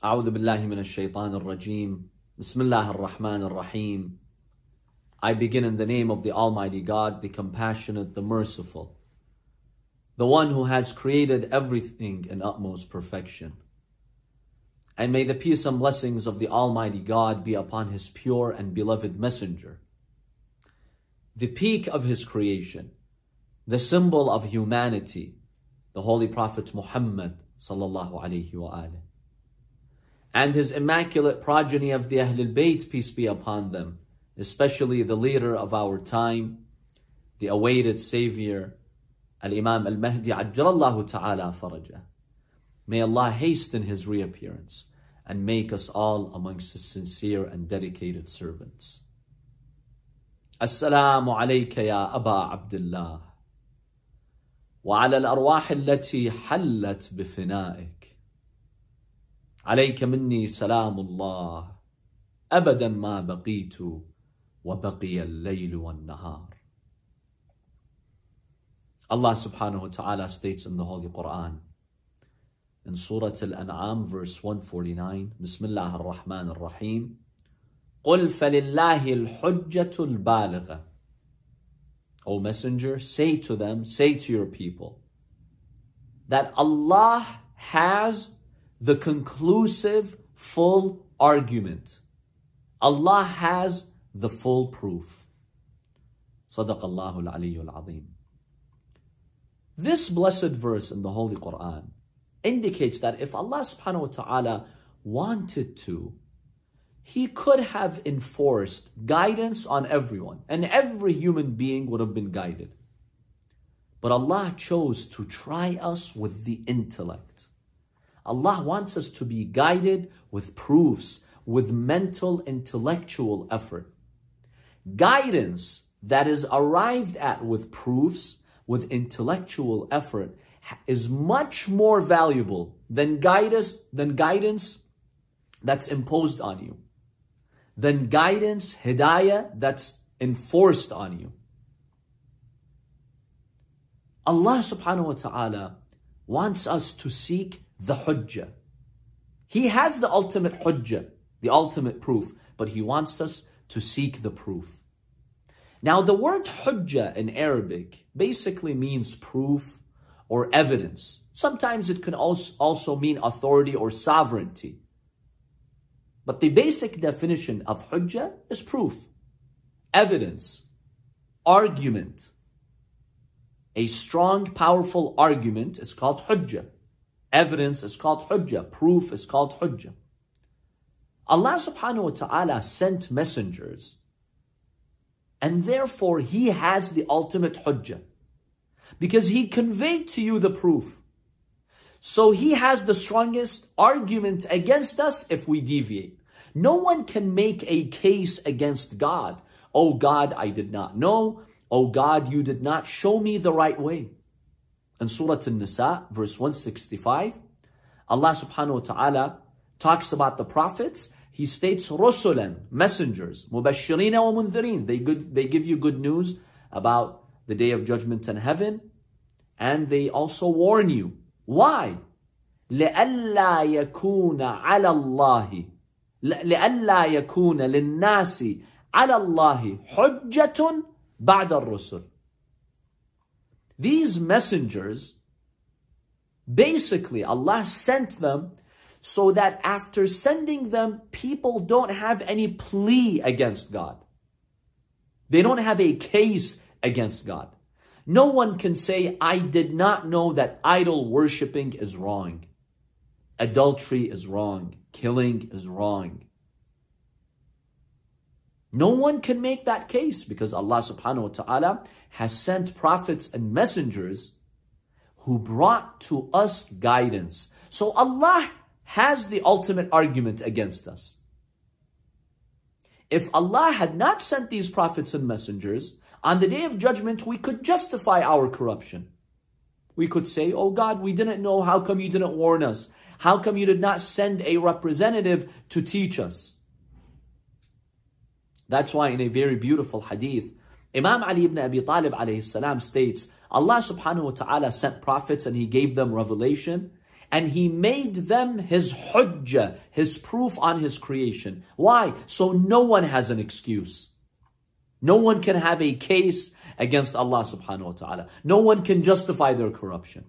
أعوذ بالله من الشيطان الرجيم. بسم الله الرحمن الرحيم. I begin in the name of the Almighty God, the Compassionate, the Merciful, the one who has created everything in utmost perfection. And may the peace and blessings of the Almighty God be upon His pure and beloved Messenger, the peak of His creation, the symbol of humanity, the Holy Prophet Muhammad sallallahu alayhi wa alihi, and his immaculate progeny of the Ahlul Bayt, peace be upon them, especially the leader of our time, the awaited Savior, Al-Imam Al-Mahdi Ajjalallahu Ta'ala Farajah. May Allah hasten his reappearance and make us all amongst his sincere and dedicated servants. Assalamu alayka ya Aba Abdullah wa ala al-arwah allati hallat bifina'ik. عليك مني سلام الله أبدا ما بقيت وبقي الليل والنهار. Allah subhanahu wa ta'ala states in the Holy Quran, in Surah Al-An'am, verse 149, Bismillah ar-Rahman ar-Rahim, قُلْ فَلِلَّهِ الْحُجَّةُ الْبَالِغَةُ. O Messenger, say to them, say to your people, that Allah has the conclusive, full argument. Allah has the full proof. Sadaqallahu al-Aliyyul Azim. This blessed verse in the Holy Quran indicates that if Allah subhanahu wa ta'ala wanted to, He could have enforced guidance on everyone, and every human being would have been guided. But Allah chose to try us with the intellect. Allah wants us to be guided with proofs, with mental, intellectual effort. Guidance that is arrived at with proofs, with intellectual effort, is much more valuable than guidance that's imposed on you, than guidance, hidayah, that's enforced on you. Allah subhanahu wa ta'ala wants us to seek the hujjah. He has the ultimate hujjah, the ultimate proof, but He wants us to seek the proof. Now, the word hujjah in Arabic basically means proof or evidence. Sometimes it can also mean authority or sovereignty. But the basic definition of hujjah is proof, evidence, argument. A strong, powerful argument is called hujjah. Evidence is called hujjah. Proof is called hujjah. Allah subhanahu wa ta'ala sent messengers, and therefore He has the ultimate hujjah, because He conveyed to you the proof. So He has the strongest argument against us if we deviate. No one can make a case against God. Oh God, I did not know. Oh God, you did not show me the right way. In Surah An-Nisa, verse 165, Allah subhanahu wa ta'ala talks about the prophets. He states, Rusulan, messengers, Mubashirina wa Mundhirin. They give you good news about the day of judgment in heaven, and they also warn you. Why? لِأَلَّا يَكُونَ عَلَى اللَّهِ لِأَلَّا يَكُونَ لِلنَّاسِ عَلَى اللَّهِ حُجَّةٌ بَعْدَ الرُّسُلِ. These messengers, basically Allah sent them so that after sending them, people don't have any plea against God. They don't have a case against God. No one can say, I did not know that idol worshipping is wrong. Adultery is wrong. Killing is wrong. No one can make that case, because Allah subhanahu wa ta'ala has sent prophets and messengers who brought to us guidance. So Allah has the ultimate argument against us. If Allah had not sent these prophets and messengers, on the day of judgment, we could justify our corruption. We could say, oh God, we didn't know. How come you didn't warn us? How come you did not send a representative to teach us? That's why in a very beautiful hadith, Imam Ali ibn Abi Talib alayhi salam states, Allah subhanahu wa ta'ala sent prophets and He gave them revelation, and He made them His hujjah, His proof on His creation. Why? So no one has an excuse. No one can have a case against Allah subhanahu wa ta'ala. No one can justify their corruption.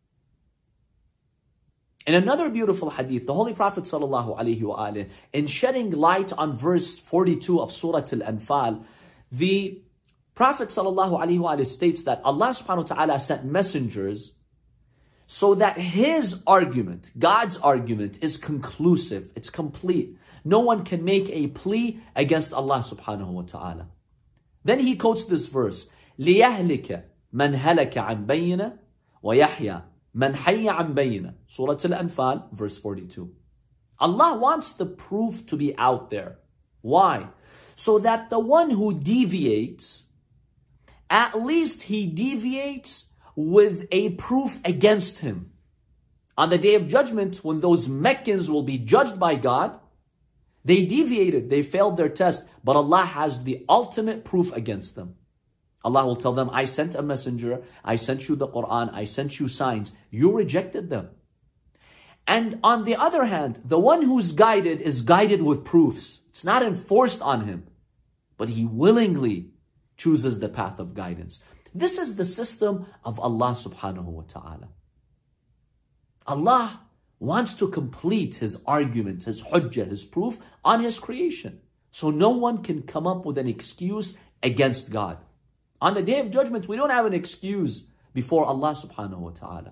In another beautiful hadith, the Holy Prophet sallallahu alaihi wasallam, in shedding light on verse 42 of Surah Al-Anfal, the Prophet sallallahu alaihi wasallam states that Allah subhanahu wa ta'ala sent messengers so that His argument, God's argument, is conclusive, it's complete. No one can make a plea against Allah subhanahu wa ta'ala. Then He quotes this verse, لِيَهْلِكَ مَنْ هَلَكَ عَنْ بَيِّنَةٍ وَيَحْيَى مَنْ حَيَّ عَنْ بَيِّنَةٍ. Surah Al-Anfal, verse 42. Allah wants the proof to be out there. Why? So that the one who deviates, at least he deviates with a proof against him. On the Day of Judgment, when those Meccans will be judged by God, they deviated, they failed their test, but Allah has the ultimate proof against them. Allah will tell them, I sent a messenger, I sent you the Quran, I sent you signs. You rejected them. And on the other hand, the one who's guided is guided with proofs. It's not enforced on him, but he willingly chooses the path of guidance. This is the system of Allah subhanahu wa ta'ala. Allah wants to complete His argument, His hujjah, His proof on His creation. So no one can come up with an excuse against God. On the Day of Judgment, we don't have an excuse before Allah subhanahu wa ta'ala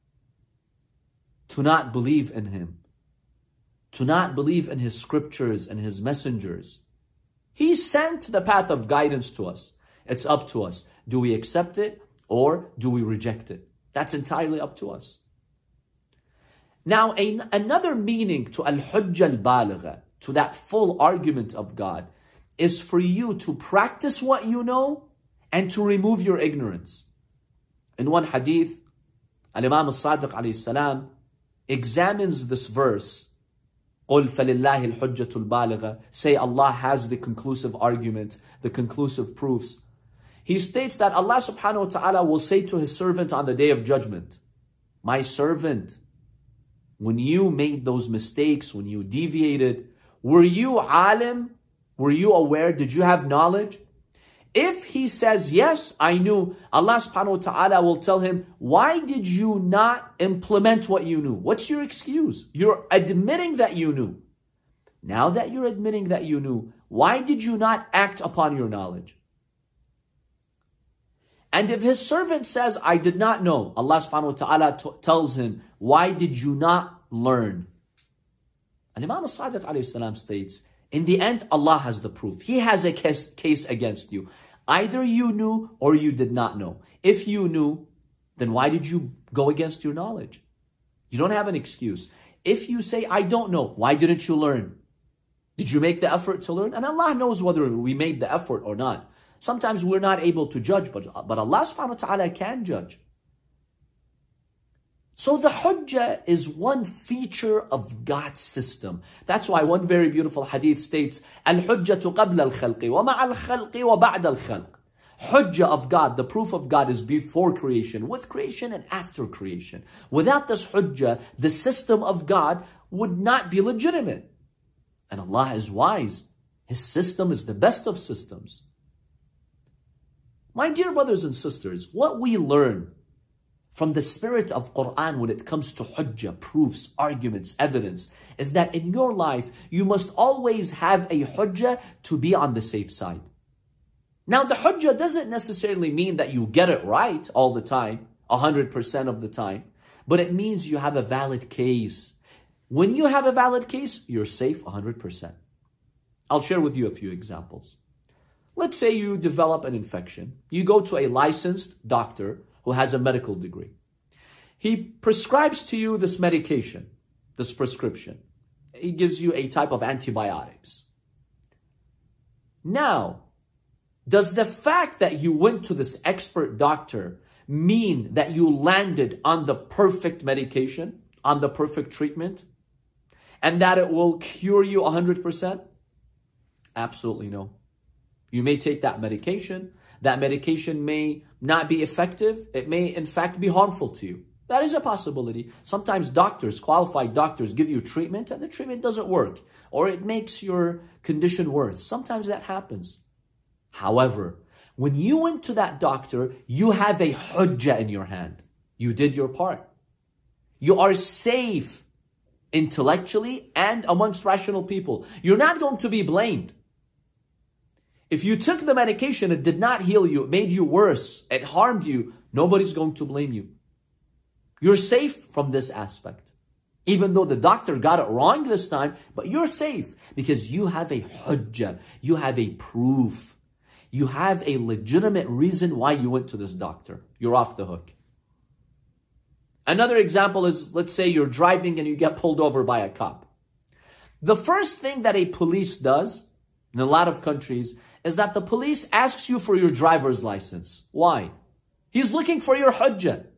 to not believe in Him, to not believe in His scriptures and His messengers. He sent the path of guidance to us. It's up to us. Do we accept it or do we reject it? That's entirely up to us. Now, another meaning to al-hujjah al-baligha, to that full argument of God, is for you to practice what you know and to remove your ignorance. In one hadith, Al-Imam al-Sadiq alayhi salam examines this verse, قُلْ فَلِلَّهِ الْحُجَّةُ الْبَالِغَةُ, say Allah has the conclusive argument, the conclusive proofs. He states that Allah subhanahu wa ta'ala will say to His servant on the Day of Judgment, my servant, when you made those mistakes, when you deviated, were you alim? Were you aware? Did you have knowledge? If he says, yes, I knew, Allah subhanahu wa ta'ala will tell him, why did you not implement what you knew? What's your excuse? You're admitting that you knew. Now that you're admitting that you knew, why did you not act upon your knowledge? And if his servant says, I did not know, Allah subhanahu wa ta'ala tells him, why did you not learn? And Imam al-Sadiq alayhi salam states, in the end, Allah has the proof. He has a case against you. Either you knew or you did not know. If you knew, then why did you go against your knowledge? You don't have an excuse. If you say, I don't know, why didn't you learn? Did you make the effort to learn? And Allah knows whether we made the effort or not. Sometimes we're not able to judge, but Allah subhanahu wa ta'ala can judge. So the hujjah is one feature of God's system. That's why one very beautiful hadith states, Al-hujjatu qabla al-khalqi wa ma'a al-khalqi wa ba'da al-khalq. Hujjah of God, the proof of God, is before creation, with creation and after creation. Without this hujjah, the system of God would not be legitimate. And Allah is wise. His system is the best of systems. My dear brothers and sisters, what we learn from the spirit of Quran when it comes to hujjah, proofs, arguments, evidence, is that in your life, you must always have a hujjah to be on the safe side. Now, the hujjah doesn't necessarily mean that you get it right all the time, 100% of the time, but it means you have a valid case. When you have a valid case, you're safe 100%. I'll share with you a few examples. Let's say you develop an infection. You go to a licensed doctor who has a medical degree. He prescribes to you this medication, this prescription. He gives you a type of antibiotics. Now, does the fact that you went to this expert doctor mean that you landed on the perfect medication, on the perfect treatment, and that it will cure you 100%? Absolutely no. You may take that medication. That medication may not be effective. It may, in fact, be harmful to you. That is a possibility. Sometimes doctors, qualified doctors, give you treatment and the treatment doesn't work, or it makes your condition worse. Sometimes that happens. However, when you went to that doctor, you have a hujjah in your hand. You did your part. You are safe intellectually and amongst rational people. You're not going to be blamed. If you took the medication, it did not heal you, it made you worse, it harmed you, nobody's going to blame you. You're safe from this aspect. Even though the doctor got it wrong this time, but you're safe because you have a hujjah, you have a proof. You have a legitimate reason why you went to this doctor. You're off the hook. Another example is, let's say you're driving and you get pulled over by a cop. The first thing that a police does in a lot of countries is that the police asks you for your driver's license. Why? He's looking for your hujjah.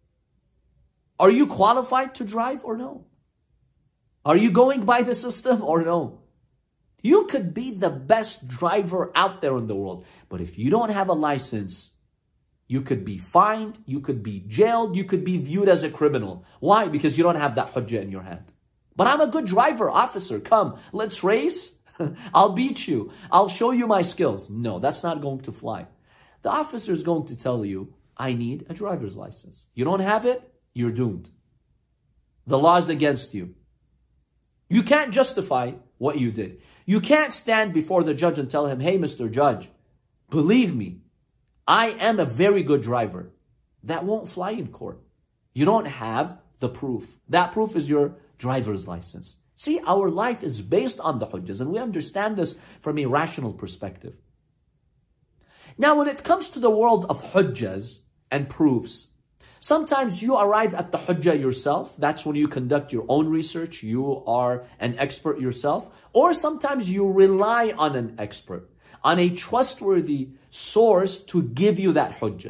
Are you qualified to drive or no? Are you going by the system or no? You could be the best driver out there in the world, but if you don't have a license, you could be fined, you could be jailed, you could be viewed as a criminal. Why? Because you don't have that hujjah in your hand. But I'm a good driver, officer, come, let's race. I'll beat you. I'll show you my skills. No, that's not going to fly. The officer is going to tell you, I need a driver's license. You don't have it, you're doomed. The law is against you. You can't justify what you did. You can't stand before the judge and tell him, hey, Mr. Judge, believe me, I am a very good driver. That won't fly in court. You don't have the proof. That proof is your driver's license. See, our life is based on the hujjas, and we understand this from a rational perspective. Now, when it comes to the world of hujjas and proofs, sometimes you arrive at the hujjah yourself. That's when you conduct your own research. You are an expert yourself. Or sometimes you rely on an expert, on a trustworthy source to give you that hujjah.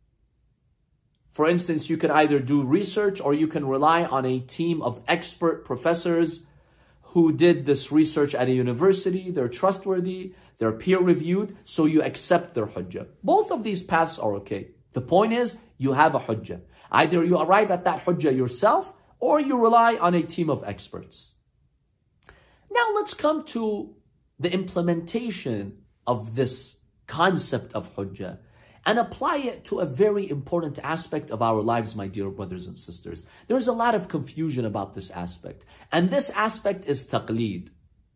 For instance, you can either do research or you can rely on a team of expert professors who did this research at a university. They're trustworthy, they're peer-reviewed, so you accept their hujjah. Both of these paths are okay. The point is, you have a hujjah. Either you arrive at that hujjah yourself or you rely on a team of experts. Now let's come to the implementation of this concept of hujjah and apply it to a very important aspect of our lives, my dear brothers and sisters. There's a lot of confusion about this aspect, and this aspect is taqleed.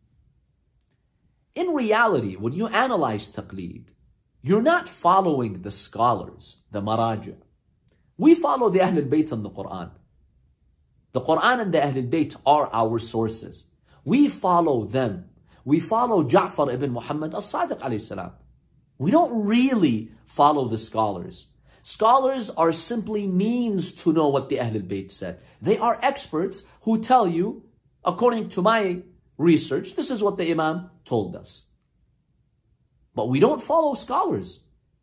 In reality, when you analyze taqleed, you're not following the scholars, the maraja. We follow the Ahlul Bayt and the Quran. The Quran and the Ahlul Bayt are our sources. We follow them. We follow Ja'far ibn Muhammad as-Sadiq alayhi salam. We don't really follow the scholars. Scholars are simply means to know what the Ahlul Bayt said. They are experts who tell you, according to my research, this is what the Imam told us. But we don't follow scholars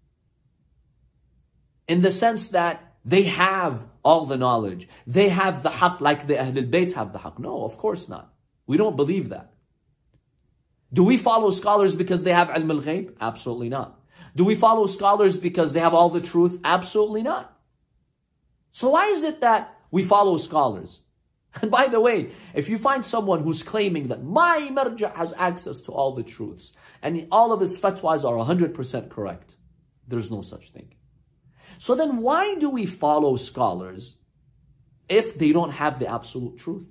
in the sense that they have all the knowledge. They have the haqq like the Ahlul Bayt have the haqq. No, of course not. We don't believe that. Do we follow scholars because they have ilm al-ghayb? Absolutely not. Do we follow scholars because they have all the truth? Absolutely not. So why is it that we follow scholars? And by the way, if you find someone who's claiming that my marja has access to all the truths and all of his fatwas are 100% correct, there's no such thing. So then why do we follow scholars if they don't have the absolute truth?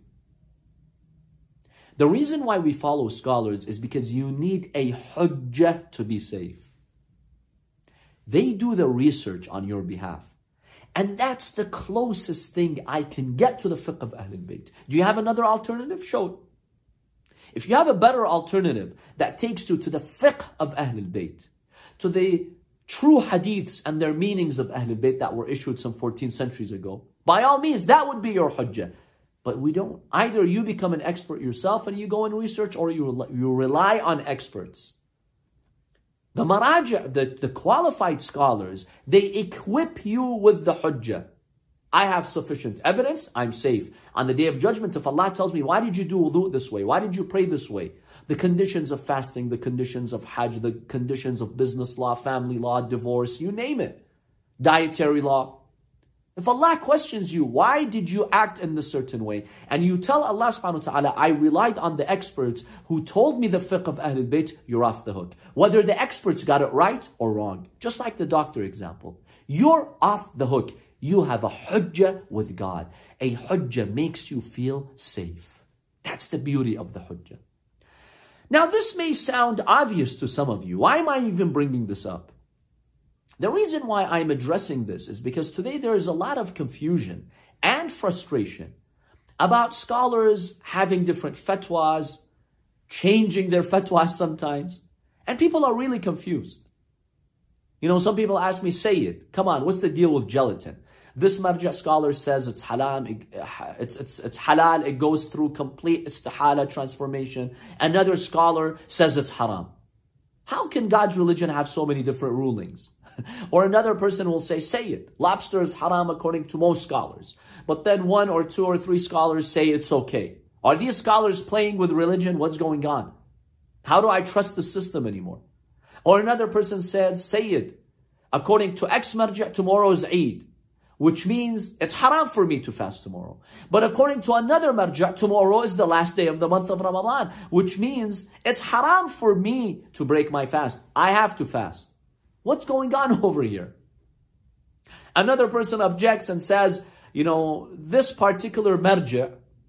The reason why we follow scholars is because you need a hujjah to be safe. They do the research on your behalf. And that's the closest thing I can get to the fiqh of Ahlul Bayt. Do you have another alternative? Show it. If you have a better alternative that takes you to the fiqh of Ahlul Bayt, to the true hadiths and their meanings of Ahlul Bayt that were issued some 14 centuries ago, by all means, that would be your hujjah. But we don't. Either you become an expert yourself and you go and research, or you rely on experts. The maraja, the qualified scholars, they equip you with the hujjah. I have sufficient evidence, I'm safe. On the Day of Judgment, if Allah tells me, why did you do wudu this way? Why did you pray this way? The conditions of fasting, the conditions of hajj, the conditions of business law, family law, divorce, you name it. Dietary law. If Allah questions you, why did you act in this certain way? And you tell Allah subhanahu wa ta'ala, I relied on the experts who told me the fiqh of Ahlul Bayt, you're off the hook. Whether the experts got it right or wrong. Just like the doctor example. You're off the hook. You have a hujjah with God. A hujjah makes you feel safe. That's the beauty of the hujjah. Now this may sound obvious to some of you. Why am I even bringing this up? The reason why I'm addressing this is because today there is a lot of confusion and frustration about scholars having different fatwas, changing their fatwas sometimes, and people are really confused. You know, some people ask me, Sayyid, come on, what's the deal with gelatin? This marja scholar says it's halal, it's halal, it goes through complete istihala transformation. Another scholar says it's haram. How can God's religion have so many different rulings? Or another person will say, Sayyid, lobster is haram according to most scholars. But then 1 or 2 or 3 scholars say it's okay. Are these scholars playing with religion? What's going on? How do I trust the system anymore? Or another person says, Sayyid, according to X marja, tomorrow is Eid, which means it's haram for me to fast tomorrow. But according to another marja, tomorrow is the last day of the month of Ramadan, which means it's haram for me to break my fast. I have to fast. What's going on over here? Another person objects and says, you know, this particular marja,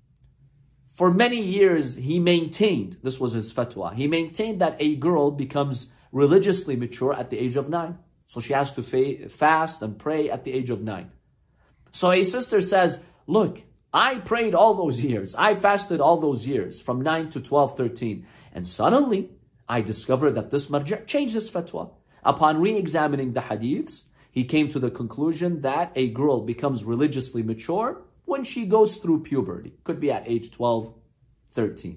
for many years he maintained, this was his fatwa, he maintained that a girl becomes religiously mature at the age of 9. So she has to fast and pray at the age of 9. So a sister says, look, I prayed all those years. I fasted all those years from 9 to 12, 13. And suddenly I discovered that this marja changed his fatwa. Upon re-examining the hadiths, he came to the conclusion that a girl becomes religiously mature when she goes through puberty. Could be at age 12, 13.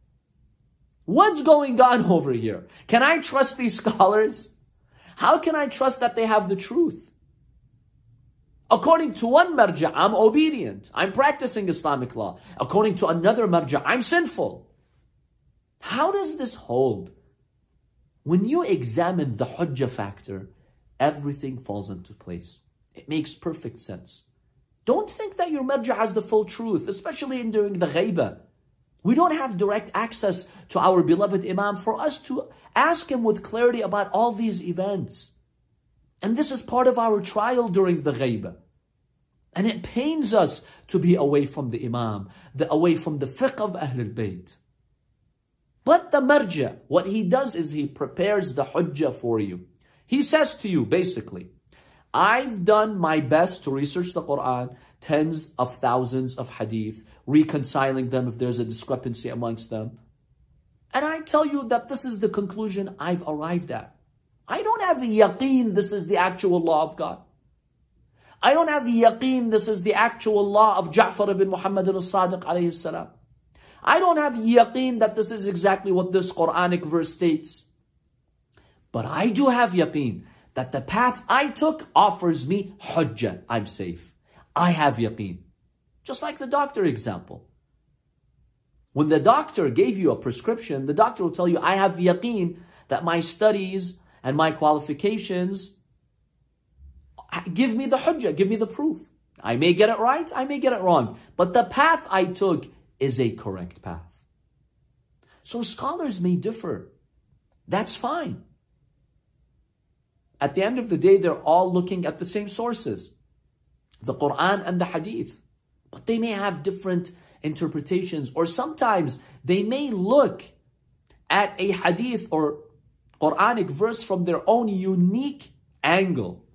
What's going on over here? Can I trust these scholars? How can I trust that they have the truth? According to one marja, I'm obedient. I'm practicing Islamic law. According to another marja, I'm sinful. How does this hold? When you examine the hujjah factor, everything falls into place. It makes perfect sense. Don't think that your marja has the full truth, especially in doing the ghaibah. We don't have direct access to our beloved Imam for us to ask him with clarity about all these events. And this is part of our trial during the ghaibah. And it pains us to be away from the Imam, away from the fiqh of Ahlul Bayt. But the marja, what he does is he prepares the hujjah for you. He says to you, basically, I've done my best to research the Quran, tens of thousands of hadith, reconciling them if there's a discrepancy amongst them. And I tell you that this is the conclusion I've arrived at. I don't have yaqeen this is the actual law of God. I don't have yaqeen this is the actual law of Ja'far ibn Muhammad al-Sadiq alayhi salam. I don't have yaqeen that this is exactly what this Quranic verse states. But I do have yaqeen that the path I took offers me hujjah. I'm safe. I have yaqeen. Just like the doctor example. When the doctor gave you a prescription, the doctor will tell you, I have yaqeen that my studies and my qualifications give me the hujjah, give me the proof. I may get it right, I may get it wrong. But the path I took is a correct path. So scholars may differ. That's fine. At the end of the day, they're all looking at the same sources, the Quran and the Hadith. But they may have different interpretations, or sometimes they may look at a Hadith or Quranic verse from their own unique angle.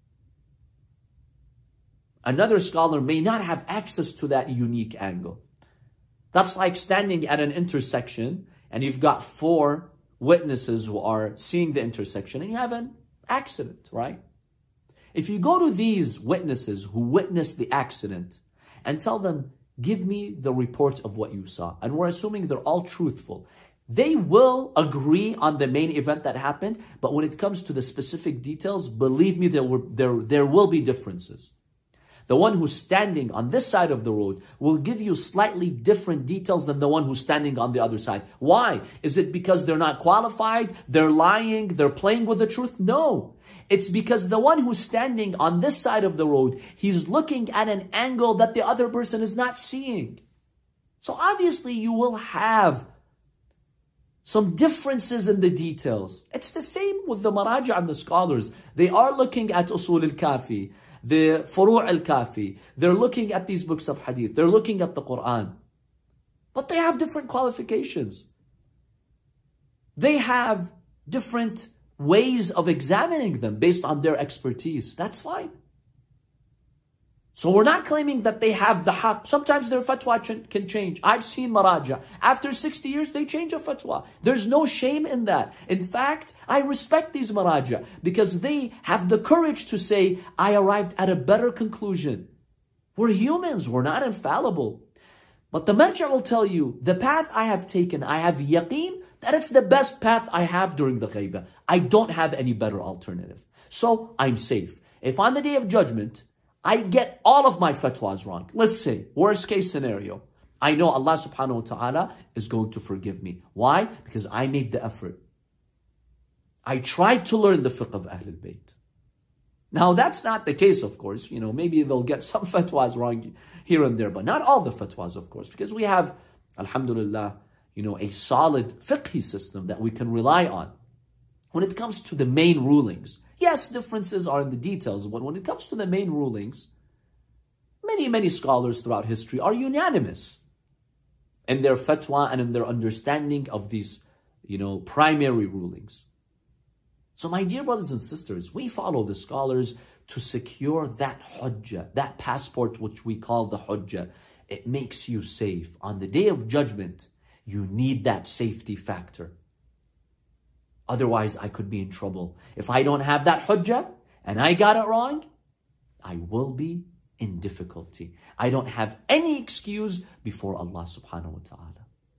Another scholar may not have access to that unique angle. That's like standing at an intersection and you've got 4 witnesses who are seeing the intersection and you have an accident, right? If you go to these witnesses who witnessed the accident and tell them, give me the report of what you saw, and we're assuming they're all truthful, they will agree on the main event that happened, but when it comes to the specific details, believe me, there will be differences. The one who's standing on this side of the road will give you slightly different details than the one who's standing on the other side. Why? Is it because they're not qualified? They're lying? They're playing with the truth? No. It's because the one who's standing on this side of the road, he's looking at an angle that the other person is not seeing. So obviously you will have some differences in the details. It's the same with the maraja and the scholars. They are looking at usul al-kafi, the furu' al-kafi. They're looking at these books of hadith. They're looking at the Quran. But they have different qualifications. They have different ways of examining them based on their expertise. That's fine. So we're not claiming that they have the haqq. Sometimes their fatwa can change. I've seen maraja. After 60 years, they change a fatwa. There's no shame in that. In fact, I respect these maraja because they have the courage to say, I arrived at a better conclusion. We're humans. We're not infallible. But the marja will tell you, the path I have taken, I have yaqeen that it's the best path I have during the ghaibah. I don't have any better alternative. So I'm safe. If on the day of judgment, I get all of my fatwas wrong. Let's say, worst case scenario. I know Allah subhanahu wa ta'ala is going to forgive me. Why? Because I made the effort. I tried to learn the fiqh of Ahlul Bayt. Now that's not the case, of course. Maybe they'll get some fatwas wrong here and there, but not all the fatwas, of course. Because we have, alhamdulillah, a solid fiqhi system that we can rely on. When it comes to the main rulings, yes, differences are in the details, but when it comes to the main rulings, many scholars throughout history are unanimous in their fatwa and in their understanding of these, primary rulings. So my dear brothers and sisters, we follow the scholars to secure that hujjah, that passport which we call the hujjah. It makes you safe. On the day of judgment, you need that safety factor. Otherwise, I could be in trouble. If I don't have that hujjah and I got it wrong, I will be in difficulty. I don't have any excuse before Allah subhanahu wa ta'ala.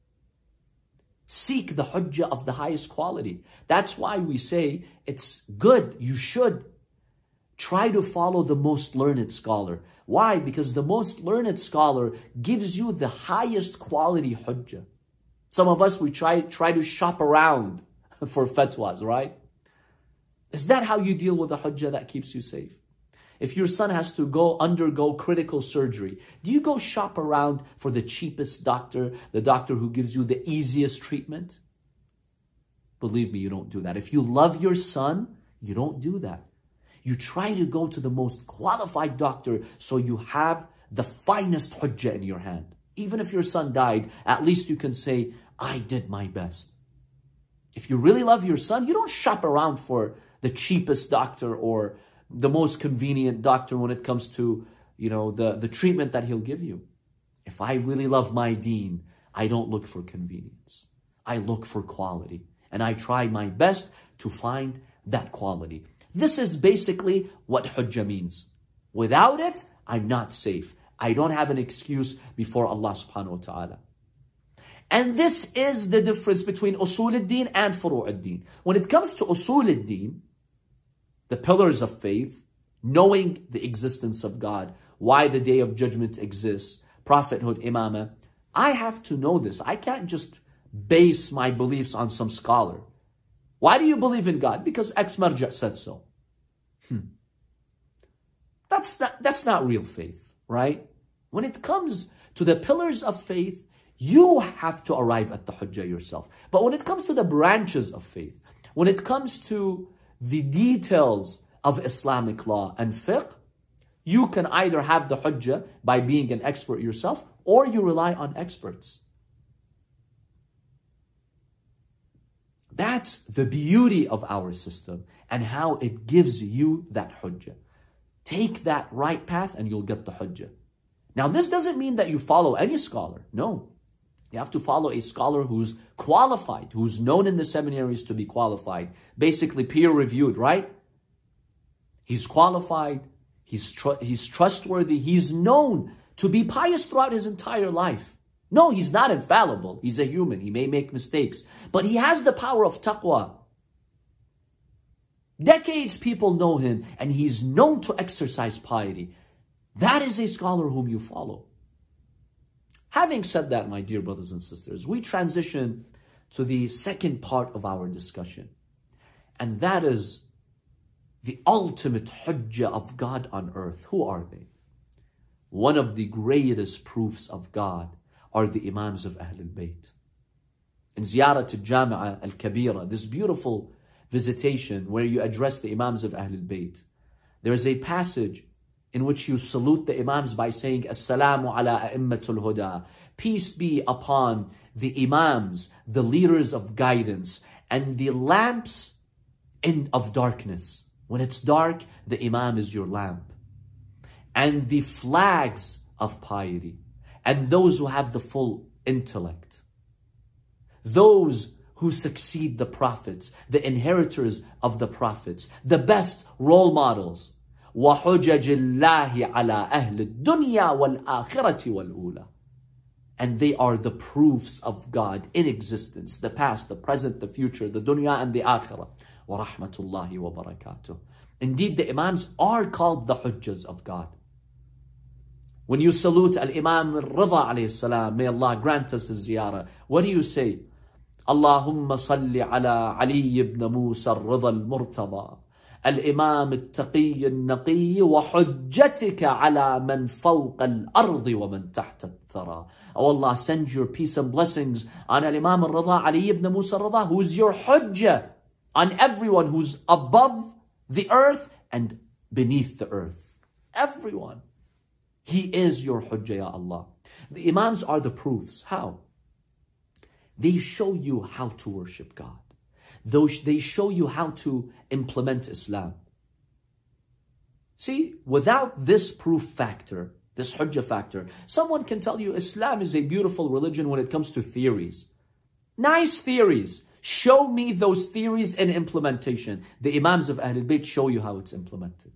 Seek the hujjah of the highest quality. That's why we say it's good. You should try to follow the most learned scholar. Why? Because the most learned scholar gives you the highest quality hujjah. Some of us, we try to shop around for fatwas, right? Is that how you deal with a hujjah that keeps you safe? If your son has to undergo critical surgery, do you go shop around for the cheapest doctor, the doctor who gives you the easiest treatment? Believe me, you don't do that. If you love your son, you don't do that. You try to go to the most qualified doctor so you have the finest hujjah in your hand. Even if your son died, at least you can say, I did my best. If you really love your son, you don't shop around for the cheapest doctor or the most convenient doctor when it comes to, the treatment that he'll give you. If I really love my deen, I don't look for convenience. I look for quality. And I try my best to find that quality. This is basically what hujjah means. Without it, I'm not safe. I don't have an excuse before Allah subhanahu wa ta'ala. And this is the difference between usul al-din and furu' al-din. When it comes to usul al-din, the pillars of faith, knowing the existence of God, why the day of judgment exists, prophethood, imamah, I have to know this. I can't just base my beliefs on some scholar. Why do you believe in God? Because X marja said so. That's not real faith, right? When it comes to the pillars of faith, you have to arrive at the hujjah yourself. But when it comes to the branches of faith, when it comes to the details of Islamic law and fiqh, you can either have the hujjah by being an expert yourself, or you rely on experts. That's the beauty of our system and how it gives you that hujjah. Take that right path and you'll get the hujjah. Now, this doesn't mean that you follow any scholar. No. You have to follow a scholar who's qualified, who's known in the seminaries to be qualified. Basically peer-reviewed, right? He's qualified, he's trustworthy, he's known to be pious throughout his entire life. No, he's not infallible. He's a human. He may make mistakes. But he has the power of taqwa. Decades people know him, and he's known to exercise piety. That is a scholar whom you follow. Having said that, my dear brothers and sisters, we transition to the second part of our discussion. And that is the ultimate hujjah of God on earth. Who are they? One of the greatest proofs of God are the Imams of Ahlul Bayt. In Ziyarat al-Jami'ah al-Kabira, this beautiful visitation where you address the Imams of Ahlul Bayt, there is a passage in which you salute the Imams by saying, Assalamu ala a'immatul huda. Peace be upon the Imams, the leaders of guidance, and the lamps of darkness. When it's dark, the Imam is your lamp. And the flags of piety, and those who have the full intellect. Those who succeed the prophets, the inheritors of the prophets, the best role models. وَحُجَجِ اللَّهِ عَلَىٰ أَهْلِ الدُّنْيَا وَالْآخِرَةِ وَالْأُولَى. And they are the proofs of God in existence, the past, the present, the future, the dunya and the akhirah. وَرَحْمَةُ اللَّهِ وَبَرَكَاتُهُ. Indeed, the Imams are called the Hujjas of God. When you salute Al-Imam Al-Ridha alayhi salam, may Allah grant us his ziyarah, what do you say? اللهم صل على علي بن موسى الرضا المرتضى الإمام التقي النقي وحجتك على من فوق الأرض ومن تحت الثرى. Oh Allah, send your peace and blessings on Al-Imam Al-Ridha, Ali ibn Musa Al-Ridha, who is your hujjah on everyone who's above the earth and beneath the earth. Everyone. He is your hujjah, ya Allah. The Imams are the proofs. How? They show you how to worship God. They show you how to implement Islam. See, without this proof factor, this hujjah factor, someone can tell you Islam is a beautiful religion when it comes to theories. Nice theories. Show me those theories in implementation. The Imams of Ahlul Bayt show you how it's implemented.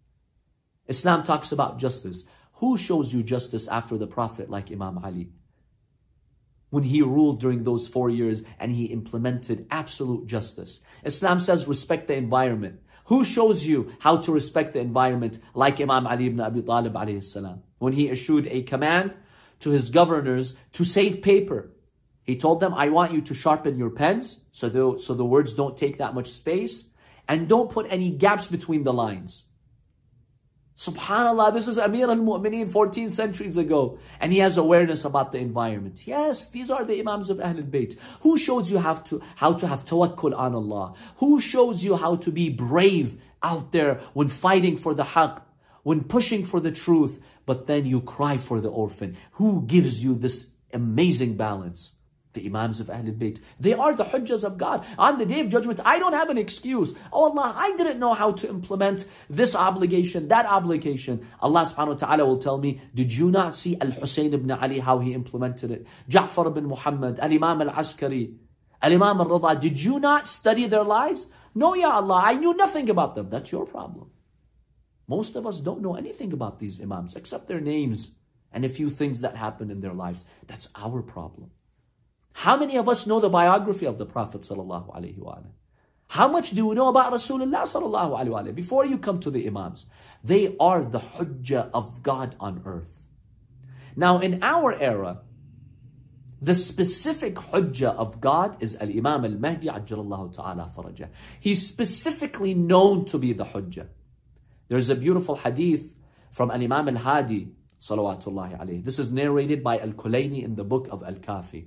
Islam talks about justice. Who shows you justice after the Prophet like Imam Ali? When he ruled during those 4 years and he implemented absolute justice. Islam says respect the environment. Who shows you how to respect the environment like Imam Ali ibn Abi Talib alayhi salam? When he issued a command to his governors to save paper. He told them, I want you to sharpen your pens so the words don't take that much space, and don't put any gaps between the lines. SubhanAllah, this is Amir al-Mu'mineen 14 centuries ago, and he has awareness about the environment. Yes, these are the Imams of Ahlul Bayt. Who shows you how to have tawakkul on Allah? Who shows you how to be brave out there when fighting for the haqq, when pushing for the truth, but then you cry for the orphan? Who gives you this amazing balance? The Imams of Ahlul Bayt. They are the hujjas of God. On the Day of Judgment, I don't have an excuse. Oh Allah, I didn't know how to implement this obligation, that obligation. Allah subhanahu wa ta'ala will tell me, did you not see Al-Husayn ibn Ali, how he implemented it? Ja'far ibn Muhammad, Al-Imam Al-Askari, Al-Imam Al-Ridha, did you not study their lives? No, Ya Allah, I knew nothing about them. That's your problem. Most of us don't know anything about these Imams, except their names and a few things that happened in their lives. That's our problem. How many of us know the biography of the Prophet sallallahu alaihi wasallam? How much do we know about Rasulullah sallallahu alaihi wasallam? Before you come to the Imams, they are the hujjah of God on earth. Now in our era, the specific hujjah of God is Al-Imam Al-Mahdi ajjalallahu ta'ala farajah. He's specifically known to be the hujjah. There's a beautiful hadith from Al-Imam Al-Hadi salawatullahi alayhi. This is narrated by Al-Kulayni in the book of Al-Kafi.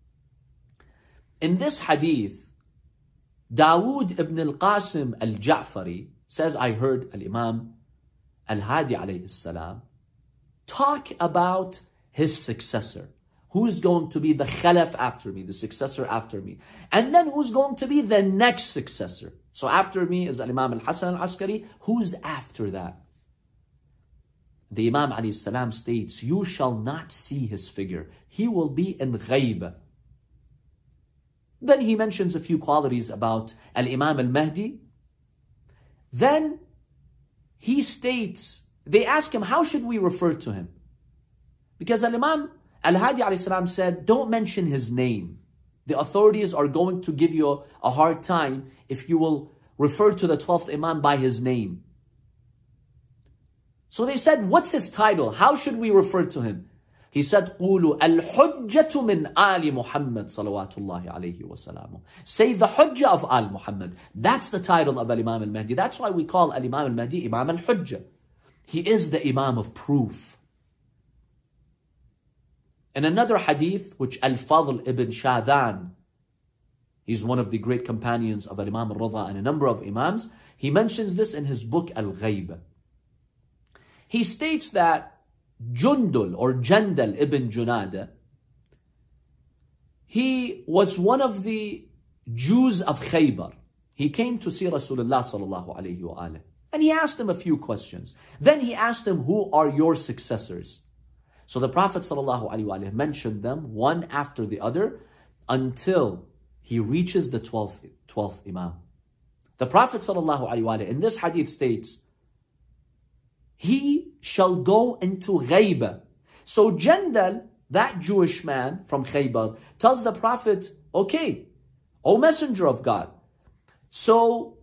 In this hadith, Dawood ibn al-Qasim al-Ja'fari says, I heard Al-Imam Al-Hadi alayhi salam talk about his successor. Who's going to be the khalaf after me, the successor after me? And then who's going to be the next successor? So after me is Al-Imam Al-Hasan Al-Askari. Who's after that? The Imam alayhi salam states, you shall not see his figure. He will be in ghayba. Then he mentions a few qualities about Al-Imam Al-Mahdi. Then he states, they ask him, how should we refer to him? Because Al-Imam Al-Hadi alayhi salam said, don't mention his name. The authorities are going to give you a hard time if you will refer to the 12th Imam by his name. So they said, what's his title? How should we refer to him? He said, قُولُوا الْحُجَّةُ مِنْ آلِ مُحَمَّدٍ صَلَوَاتُ اللَّهِ عَلَيْهِ وَسَلَامُ. Say the Hujjah of Al Muhammad. That's the title of Al-Imam al-Mahdi. That's why we call Al-Imam al-Mahdi Imam al-Hujjah. He is the Imam of proof. In another hadith, which Al-Fadl ibn Shadhan, he's one of the great companions of Al-Imam al-Rida and a number of Imams, he mentions this in his book Al-Ghayb. He states that Jundul or Jandal ibn Junada, he was one of the Jews of Khaybar. He came to see Rasulullah sallallahu alayhi wa alayhi, and he asked him a few questions. Then he asked him, who are your successors? So the Prophet sallallahu alayhi wa alayhi mentioned them one after the other until he reaches the 12th Imam. The Prophet sallallahu alayhi wa alayhi in this hadith states, he shall go into ghayba. So Jandal, that Jewish man from Khaybar, tells the Prophet, okay, O Messenger of God, so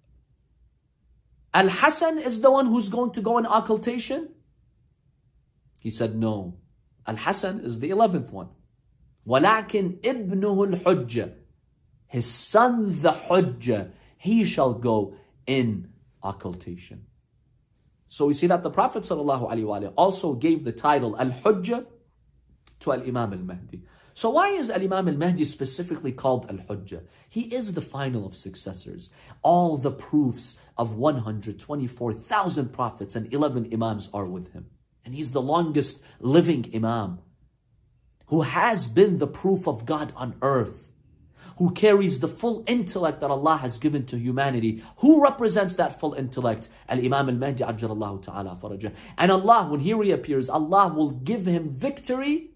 Al-Hasan is the one who's going to go in occultation? He said, no. Al-Hasan is the 11th one. وَلَكِنْ إِبْنُهُ الْحُجَّةِ. His son, the Hujjah, he shall go in occultation. So we see that the Prophet ﷺ also gave the title Al-Hujjah to Al-Imam al-Mahdi. So why is Al-Imam al-Mahdi specifically called Al-Hujjah? He is the final of successors. All the proofs of 124,000 prophets and 11 Imams are with him. And he's the longest living Imam who has been the proof of God on earth, who carries the full intellect that Allah has given to humanity. Who represents that full intellect? Al-Imam al-Mahdi ajjalallahu ta'ala farajah. And Allah, when he reappears, Allah will give him victory,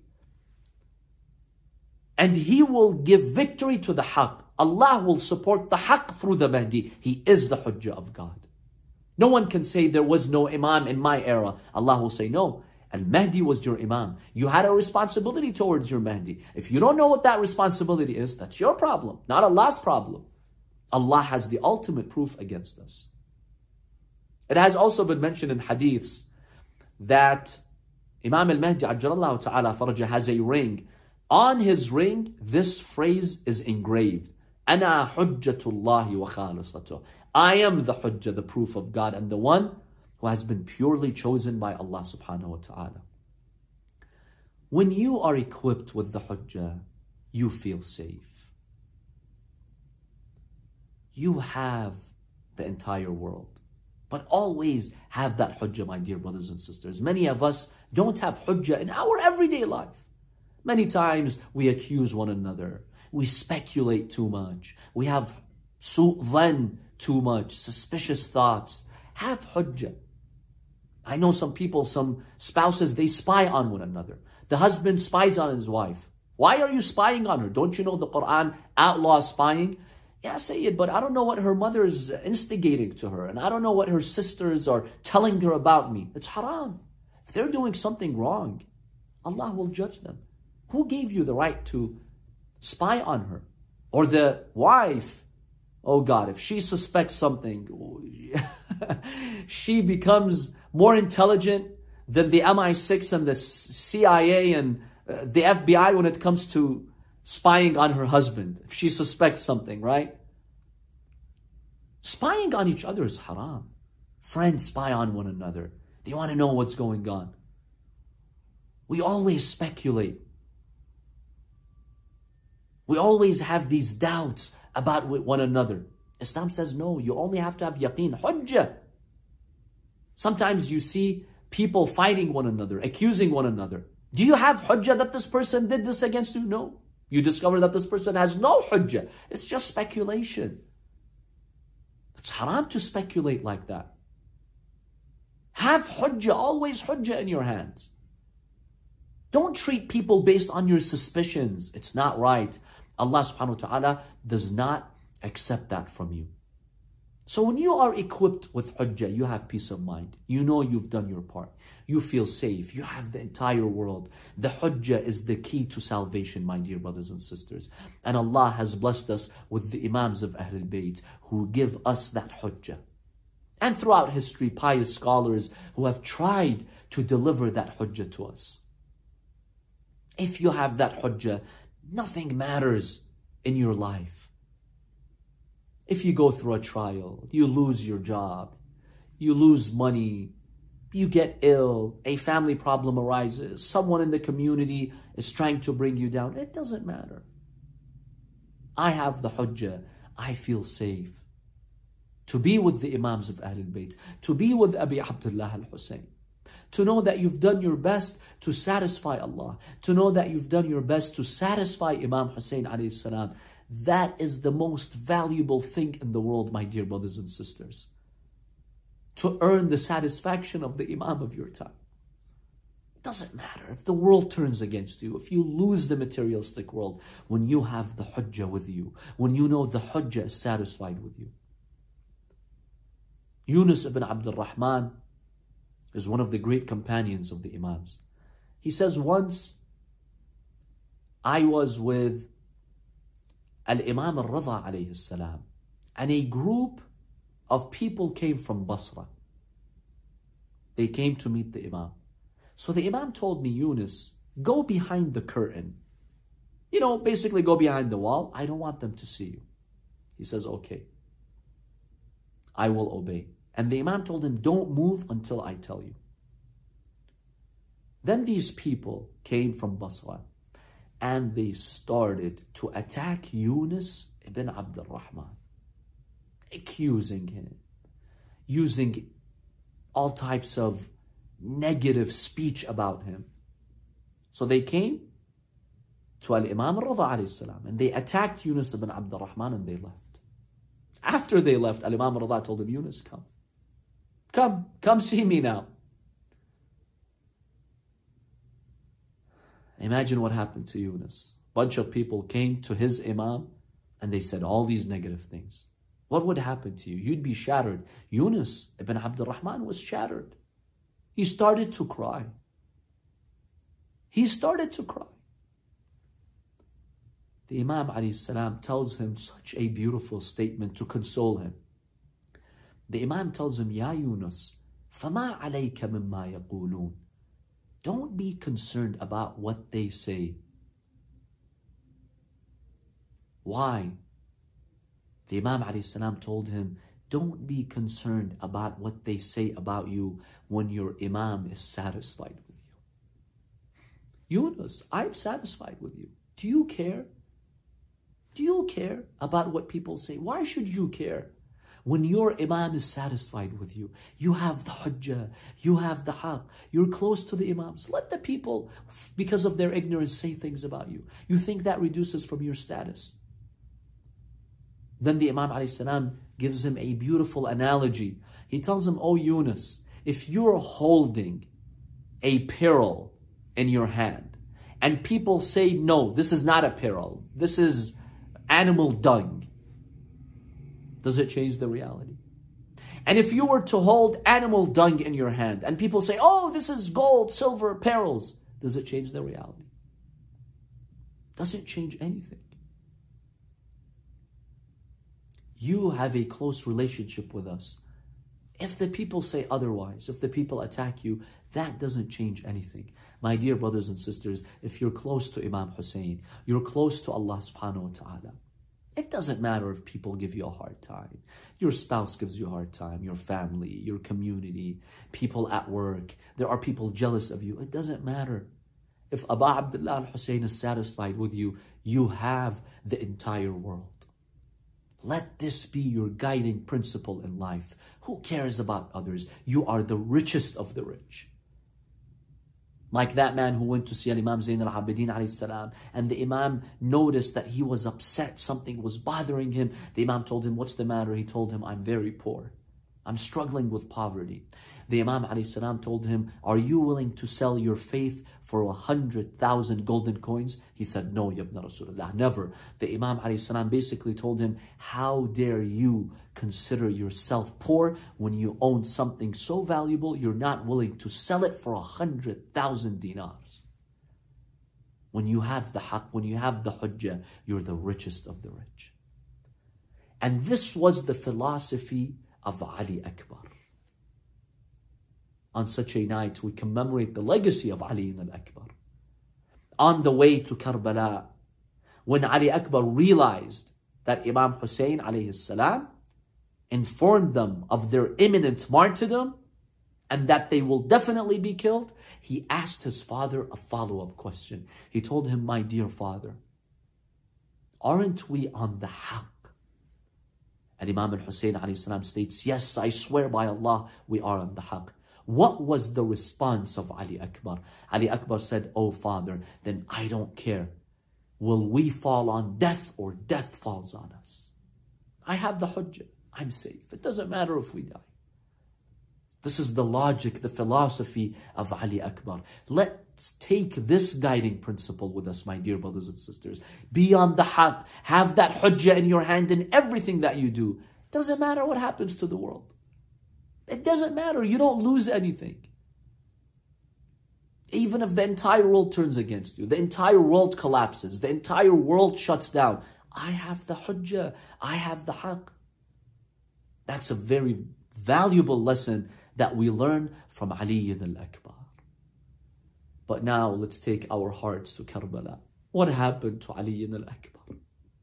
and he will give victory to the haqq. Allah will support the haqq through the Mahdi. He is the Hujjah of God. No one can say there was no Imam in my era. Allah will say, no, Al-Mahdi was your Imam. You had a responsibility towards your Mahdi. If you don't know what that responsibility is, that's your problem, not Allah's problem. Allah has the ultimate proof against us. It has also been mentioned in hadiths that Imam al-Mahdi ajjalallahu ta'ala farajah has a ring. On his ring, this phrase is engraved. أَنَا حُجَّةُ اللَّهِ وَخَالِصَتُهُ. I am the Hujjah, the proof of God, and the one who has been purely chosen by Allah subhanahu wa ta'ala. When you are equipped with the Hujjah, you feel safe. You have the entire world. But always have that Hujjah, my dear brothers and sisters. Many of us don't have Hujjah in our everyday life. Many times we accuse one another. We speculate too much. We have su'dhan too much, suspicious thoughts. Have Hujjah. I know some people, some spouses, they spy on one another. The husband spies on his wife. Why are you spying on her? Don't you know the Quran outlaws spying? Yeah, Sayyid, but I don't know what her mother is instigating to her, and I don't know what her sisters are telling her about me. It's haram. If they're doing something wrong, Allah will judge them. Who gave you the right to spy on her? Or the wife, oh God, if she suspects something, she becomes more intelligent than the MI6 and the CIA and the FBI when it comes to spying on her husband. If she suspects something, right? Spying on each other is haram. Friends spy on one another. They want to know what's going on. We always speculate. We always have these doubts about one another. Islam says no, you only have to have yaqeen, hujjah. Sometimes you see people fighting one another, accusing one another. Do you have hujjah that this person did this against you? No. You discover that this person has no hujjah. It's just speculation. It's haram to speculate like that. Have hujjah, always hujjah in your hands. Don't treat people based on your suspicions. It's not right. Allah subhanahu wa ta'ala does not accept that from you. So when you are equipped with hujjah, you have peace of mind. You know you've done your part. You feel safe. You have the entire world. The hujjah is the key to salvation, my dear brothers and sisters. And Allah has blessed us with the Imams of Ahlul Bayt who give us that hujjah. And throughout history, pious scholars who have tried to deliver that hujjah to us. If you have that hujjah, nothing matters in your life. If you go through a trial, you lose your job, you lose money, you get ill, a family problem arises, someone in the community is trying to bring you down, it doesn't matter. I have the hujjah, I feel safe. To be with the Imams of Ahlul Bayt, to be with Abi Abdullah al-Hussein, to know that you've done your best to satisfy Allah, to know that you've done your best to satisfy Imam Hussein alayhi salam, that is the most valuable thing in the world, my dear brothers and sisters. To earn the satisfaction of the Imam of your time. It doesn't matter if the world turns against you, if you lose the materialistic world, when you have the hujjah with you, when you know the hujjah is satisfied with you. Yunus ibn Abdul Rahman is one of the great companions of the Imams. He says, once I was with Al-Imam al-Rida alayhi salam, and a group of people came from Basra. They came to meet the Imam. So the Imam told me, Yunus, go behind the curtain. Basically go behind the wall. I don't want them to see you. He says, okay, I will obey. And the Imam told him, don't move until I tell you. Then these people came from Basra and they started to attack Yunus ibn Abdul Rahman, accusing him, using all types of negative speech about him. So they came to Al-Imam al-Rida alayhi salam and they attacked Yunus ibn Abdul Rahman and they left. After they left, Al-Imam al-Rida told him, Yunus, come see me now. Imagine what happened to Yunus. Bunch of people came to his Imam and they said all these negative things. What would happen to you? You'd be shattered. Yunus ibn Abdul Rahman was shattered. He started to cry. The Imam alayhi salam tells him such a beautiful statement to console him. The Imam tells him, Ya Yunus, فَمَا عَلَيْكَ مِمَّا يَقُولُونَ. Don't be concerned about what they say. Why? The Imam alayhi salam told him, don't be concerned about what they say about you when your Imam is satisfied with you. Yunus, I'm satisfied with you. Do you care? Do you care about what people say? Why should you care? When your Imam is satisfied with you, you have the hujjah, you have the haqq, you're close to the Imams. Let the people, because of their ignorance, say things about you. You think that reduces from your status? Then the Imam alayhi salam gives him a beautiful analogy. He tells him, oh Yunus, if you're holding a pearl in your hand, and people say, no, this is not a pearl, this is animal dung, does it change the reality? And if you were to hold animal dung in your hand and people say, oh, this is gold, silver, pearls, does it change the reality? Doesn't change anything. You have a close relationship with us. If the people say otherwise, if the people attack you, that doesn't change anything. My dear brothers and sisters, if you're close to Imam Hussein, you're close to Allah subhanahu wa ta'ala. It doesn't matter if people give you a hard time. Your spouse gives you a hard time, your family, your community, people at work. There are people jealous of you. It doesn't matter. If Abu Abdullah al-Hussein is satisfied with you, you have the entire world. Let this be your guiding principle in life. Who cares about others? You are the richest of the rich. Like that man who went to see Imam Zayn al-Abidin alayhi salam, and the Imam noticed that he was upset, something was bothering him. The Imam told him, what's the matter? He told him, I'm very poor. I'm struggling with poverty. The Imam alayhi salam told him, are you willing to sell your faith for 100,000 golden coins? He said, no, Ya Ibn Rasulullah, never. The Imam alayhi salam basically told him, how dare you consider yourself poor when you own something so valuable you're not willing to sell it for 100,000 dinars? When you have the haqq, when you have the hujjah, you're the richest of the rich. And this was the philosophy of Ali Akbar. On such a night, we commemorate the legacy of Ali al-Akbar. on the way to Karbala, when Ali Akbar realized that Imam Hussein alayhi salam informed them of their imminent martyrdom and that they will definitely be killed, he asked his father a follow-up question. He told him, my dear father, aren't we on the haqq? And Imam al-Hussein alayhi salam states, yes, I swear by Allah, we are on the haqq. What was the response of Ali Akbar? Ali Akbar said, oh father, then I don't care. Will we fall on death or death falls on us? I have the hujjah. I'm safe. It doesn't matter if we die. This is the logic, the philosophy of Ali Akbar. Let's take this guiding principle with us, my dear brothers and sisters. Be on the haqq. Have that hujjah in your hand in everything that you do. It doesn't matter what happens to the world. It doesn't matter. You don't lose anything. Even if the entire world turns against you, the entire world collapses, the entire world shuts down, I have the hujjah. I have the haqq. That's a very valuable lesson that we learn from Ali al-Akbar. But now let's take our hearts to Karbala. What happened to Ali al-Akbar?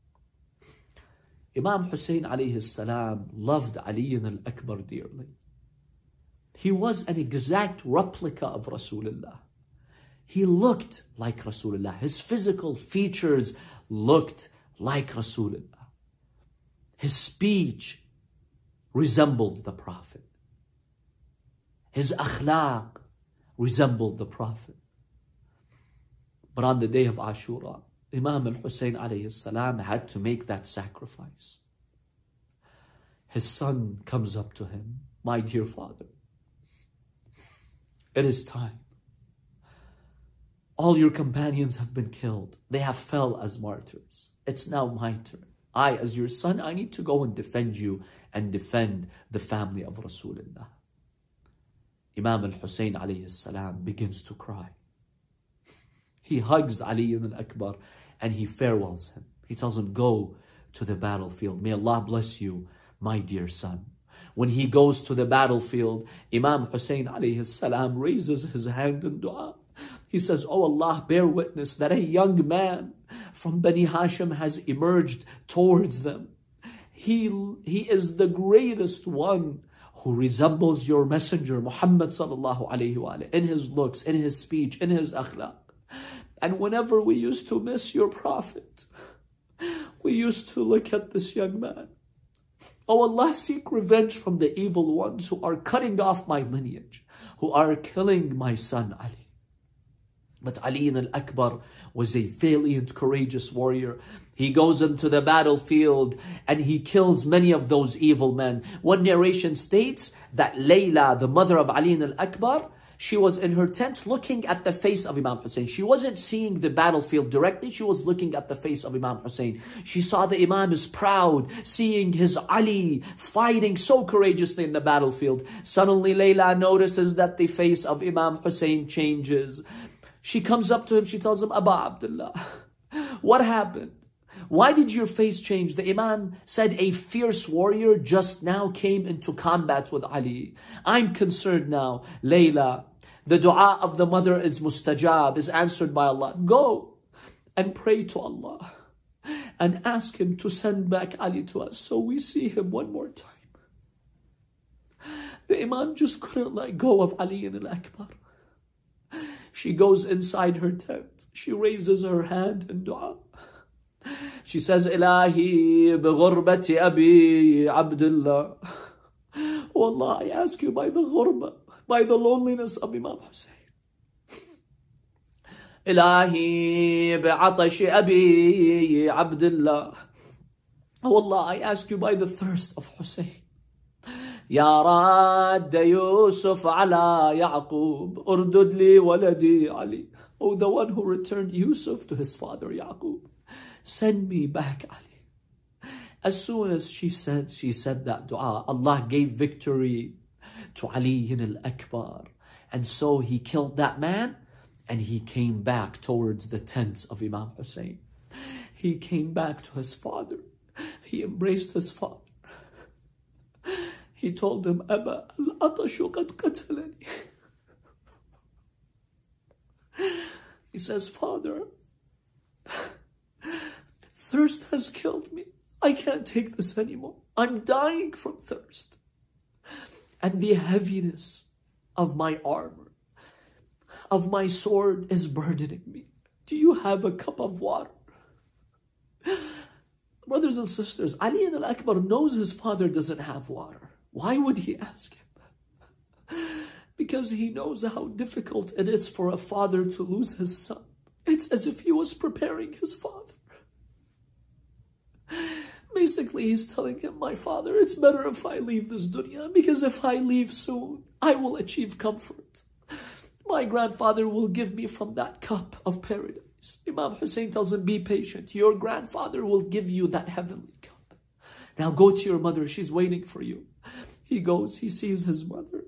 Imam Hussein alayhi salam loved Ali al-Akbar dearly. He was an exact replica of Rasulullah. He looked like Rasulullah. His physical features looked like Rasulullah. His speech resembled the Prophet. His akhlaq resembled the Prophet. But on the day of Ashura, Imam al-Hussein alayhi salam had to make that sacrifice. His son comes up to him, my dear father, it is time. All your companions have been killed. They have fell as martyrs. It's now my turn. I, as your son, I need to go and defend you and defend the family of Rasulullah. Imam al-Hussein alayhi salam begins to cry. He hugs Ali al-Akbar and he farewells him. He tells him, go to the battlefield. May Allah bless you, my dear son. When he goes to the battlefield, Imam Hussein alayhi salam raises his hand in dua. He says, oh Allah, bear witness that a young man from Bani Hashim has emerged towards them. He is the greatest one who resembles your messenger, Muhammad sallallahu alayhi wa alayhi, in his looks, in his speech, in his akhlaq. And whenever we used to miss your prophet, we used to look at this young man. Oh Allah, seek revenge from the evil ones who are cutting off my lineage, who are killing my son Ali. But Ali al-Akbar was a valiant, courageous warrior. He goes into the battlefield and he kills many of those evil men. One narration states that Layla, the mother of Ali al-Akbar, she was in her tent looking at the face of Imam Hussein. She wasn't seeing the battlefield directly. She was looking at the face of Imam Hussein. She saw the Imam is proud, seeing his Ali fighting so courageously in the battlefield. Suddenly Layla notices that the face of Imam Hussein changes. She comes up to him, she tells him, Aba Abdullah, what happened? Why did your face change? The Imam said a fierce warrior just now came into combat with Ali. I'm concerned now. Layla, the dua of the mother is mustajab, is answered by Allah. Go and pray to Allah and ask him to send back Ali to us so we see him one more time. The Imam just couldn't let go of Ali al-Akbar. She goes inside her tent. She raises her hand in dua. She says, Ilahi bi-ghurbati abi Abdullah. Oh Allah, I ask you by the ghurba, by the loneliness of Imam Hussein. Ilahi bi-atashi abi Abdullah. Oh Allah, I ask you by the thirst of Hussein. Ya Radd Yusuf ala Yaqub, urdud li waladi Ali. Oh, the one who returned Yusuf to his father Yaqub, send me back Ali. As soon as she said that dua, Allah gave victory to Ali al-Akbar. And so he killed that man and he came back towards the tents of Imam Hussein. He came back to his father. He embraced his father. He told him, Aba al-atashu qad qatalani. He says, "Father, thirst has killed me. I can't take this anymore. I'm dying from thirst. And the heaviness of my armor, of my sword is burdening me. Do you have a cup of water?" Brothers and sisters, Ali ibn al-Akbar knows his father doesn't have water. Why would he ask him? Because he knows how difficult it is for a father to lose his son. It's as if he was preparing his father. Basically, he's telling him, "My father, it's better if I leave this dunya, because if I leave soon, I will achieve comfort. My grandfather will give me from that cup of paradise." Imam Hussein tells him, "Be patient. Your grandfather will give you that heavenly cup. Now go to your mother. She's waiting for you." He goes, he sees his mother.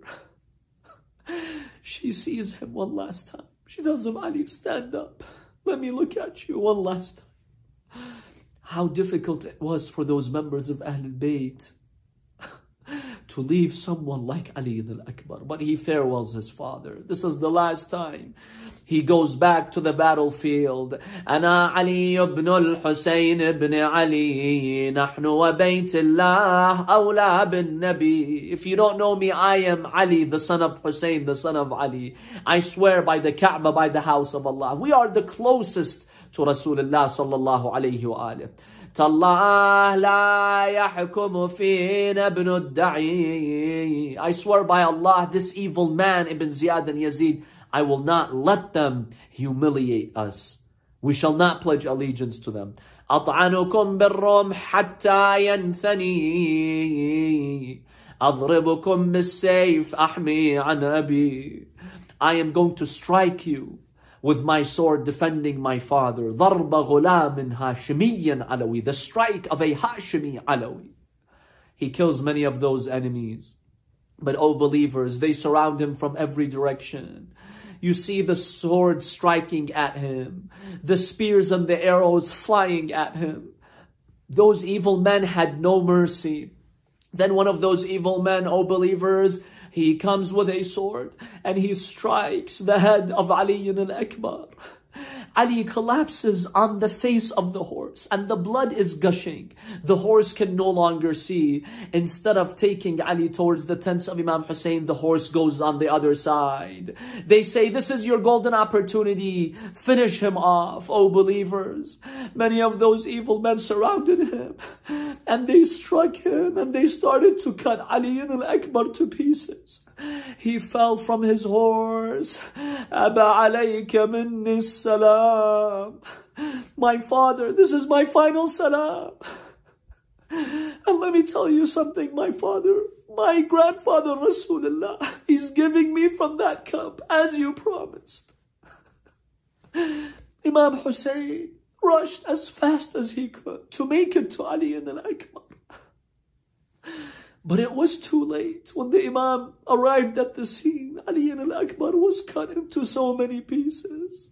She sees him one last time. She tells him, "Ali, stand up. Let me look at you one last time." How difficult it was for those members of Ahlul Bayt to leave someone like Ali ibn al-Akbar. But he farewells his father. This is the last time. He goes back to the battlefield. "Ana Ali ibn al-Husayn ibn Ali, nahnu wa baytillah awla bin Nabi." If you don't know me, I am Ali, the son of Hussein, the son of Ali. I swear by the Kaaba, by the house of Allah. We are the closest to Rasulullah sallallahu alayhi wa alihi. "Tallah la yahkum fina ibn ad-da'i." I swear by Allah, this evil man, Ibn Ziyad and Yazid, I will not let them humiliate us. We shall not pledge allegiance to them. "At'anukum birrum hatta yanthani. Adribukum bis-sayf ahmi an abi." I am going to strike you with my sword, defending my father. ضرب غلام هاشمي علوي. The strike of a Hashimi Alawi. He kills many of those enemies. But O believers, they surround him from every direction. You see the sword striking at him, the spears and the arrows flying at him. Those evil men had no mercy. Then one of those evil men, O believers, he comes with a sword and he strikes the head of Ali ibn al-Akbar. Ali collapses on the face of the horse and the blood is gushing. The horse can no longer see. Instead of taking Ali towards the tents of Imam Hussein, the horse goes on the other side. They say, "This is your golden opportunity. Finish him off, O believers." Many of those evil men surrounded him and they struck him and they started to cut Ali ibn al-Akbar to pieces. He fell from his horse. "Aba alayka minni salam." My father, this is my final salam. And let me tell you something, my father, my grandfather Rasulullah, he's giving me from that cup as you promised. Imam Hussein rushed as fast as he could to make it to Ali ibn al-Akbar. But it was too late. When the Imam arrived at the scene, Ali ibn al-Akbar was cut into so many pieces.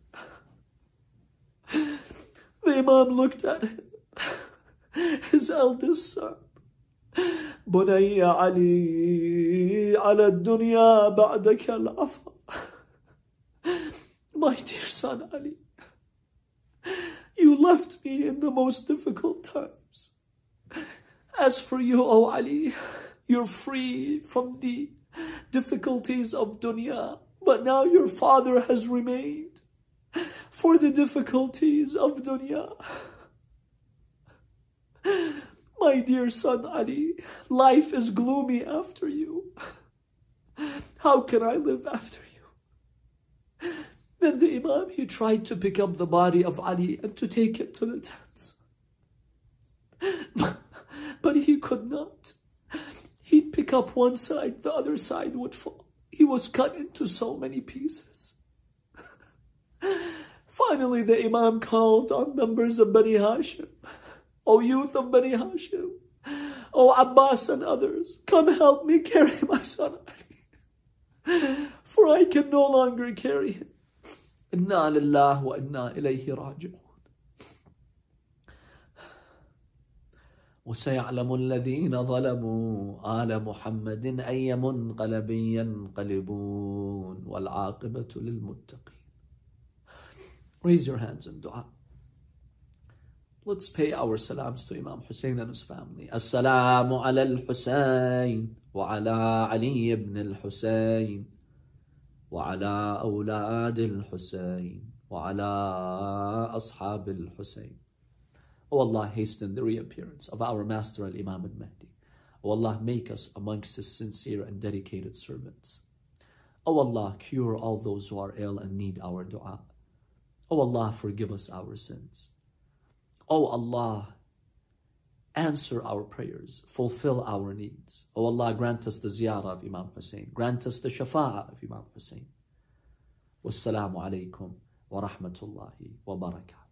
The Imam looked at him, his eldest son. "Bunayya Ali, ala dunya ba'daka al-afa." My dear son Ali, you left me in the most difficult times. As for you, O Ali, you're free from the difficulties of dunya, but now your father has remained for the difficulties of dunya. My dear son Ali, life is gloomy after you. How can I live after you? Then the Imam, he tried to pick up the body of Ali and to take it to the tents. But he could not. He'd pick up one side, the other side would fall. He was cut into so many pieces. Finally, the Imam called on members of Bani Hashim. "O youth of Bani Hashim, O Abbas and others, come help me carry my son Ali, for I can no longer carry him." Inna lillahi wa inna ilayhi raji'un. وسيعلم الذين ظلموا آل محمد أي منقلب ينقلبون والعاقبة للمتقين. Raise your hands in dua. Let's pay our salams to Imam Hussein and his family. Assalamu ala al-Hussein wa ala Ali ibn al-Hussein wa ala awlad al-Hussein wa ala ashab al-Hussein. O Allah, hasten the reappearance of our master al-Imam al-Mahdi. O Allah, make us amongst his sincere and dedicated servants. O Allah, cure all those who are ill and need our dua. O Allah, forgive us our sins. O Allah, answer our prayers, fulfill our needs. O Allah, grant us the ziyarah of Imam Hussein. Grant us the shafa'ah of Imam Hussein. Wassalamu alaikum wa rahmatullahi wa barakatuh.